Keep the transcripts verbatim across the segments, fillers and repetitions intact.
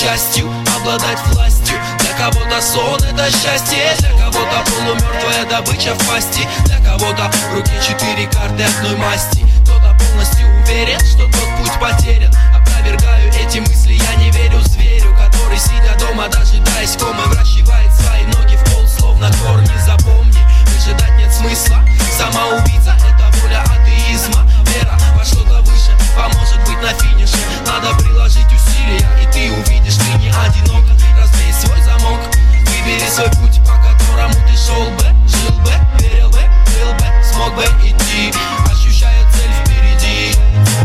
частью, обладать властью. Для кого-то сон — это счастье, для кого-то полумертвая добыча в пасти, для кого-то в руке четыре карты одной масти. Кто-то полностью уверен, что тот путь потерян. Опровергаю эти мысли, я не верю зверю, который, сидя дома, дожидаясь комы, вращивает свои ноги в пол, словно корни. Запомни, выжидать нет смысла. Самоубийца — это воля атеизма. Вера во что-то выше поможет быть на финише. Надо приложить усилия, и ты увидишь, ты не одинок. Разбей свой замок, выбери свой путь, по которому ты шел бы, жил бы, верил бы, был бы, смог бы идти, ощущая цель впереди.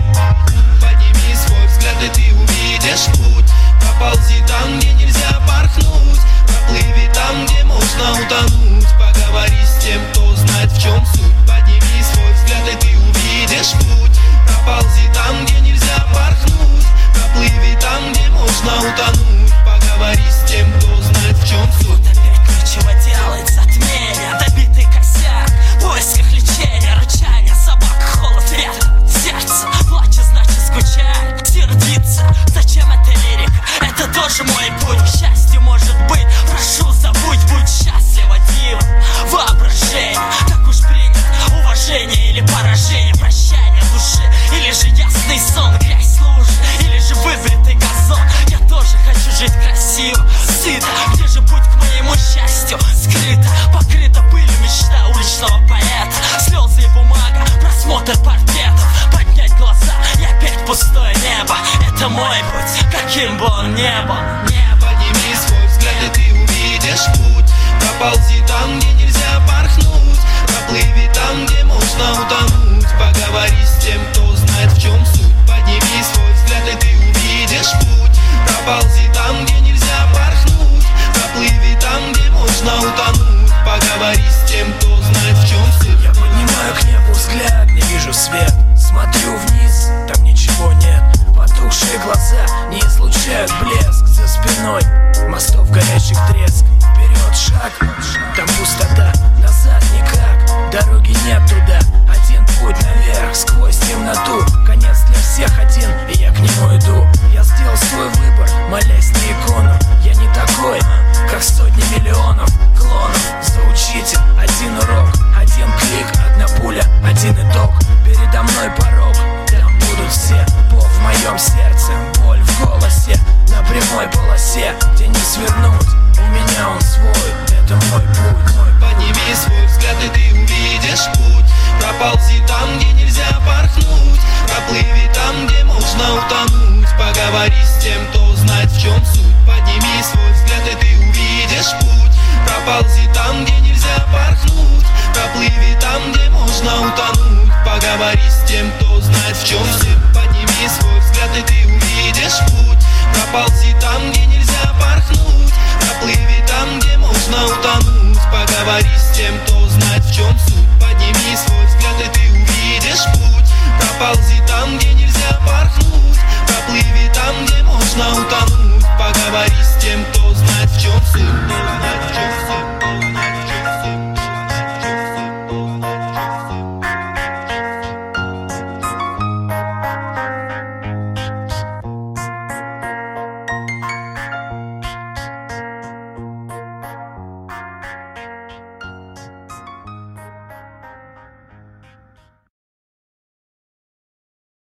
Подними свой взгляд, и ты увидишь путь. Проползи там, где нельзя порхнуть, проплыви там, где можно утонуть. Поговори с тем, кто знает, в чем суть. Подними свой взгляд, и ты увидишь путь. Проползи там, где нельзя порхнуть, проплыви там, где можно утонуть. Поговори с тем, кто знает, в чем суть. Вот опять нечего делать, затмение, добитый косяк, в поисках лечения, рычания собак, холод, ветра, сердце плачет, значит скучает, сердится. Зачем эта лирика? Это тоже мой путь к счастью, может быть. Прошу, забудь, будь счастлива, диво, воображение. Как уж принято, уважение или поражение, прощание души, или же ясный сон, грязь лужи, или же выбритый газон. Я тоже хочу жить красиво, сыто. Где же путь к моему счастью? Скрыто, покрыто пылью мечта уличного поэта. Слезы и бумага, просмотр портретов, поднять глаза и опять пустое небо. Это мой путь, каким бы он ни был. Подними свой взгляд, и ты увидишь путь. Проползи там, где нельзя порхнуть, проплыви там, где можно утонуть. Поговори с тем, кто знает, в чем суть. Подними свой взгляд, и ты увидишь путь. Проползи там, где нельзя порхнуть, проплыви там, где можно утонуть. Поговори с тем, кто знает, в чем суть. Я поднимаю к небу взгляд, не вижу свет. Смотрю вниз, там ничего нет. Потухшие глаза не излучают блеск. За спиной мостов горячих треск. Вперед шаг, там пустота, назад никак. Дороги нет туда, один путь наверх, сквозь темноту. Конец для всех один, и я к нему иду. Я сделал свой выбор, молясь на икону. Я не такой, как сотни миллионов клонов. За учитель один урок, один клик, одна пуля, один итог. Передо мной порог, там будут все. Бог в моем сердце, боль в голосе. На прямой полосе, где не свернуть. У меня он свой, это мой путь. Подними свой взгляд, и ты увидишь путь. Проползи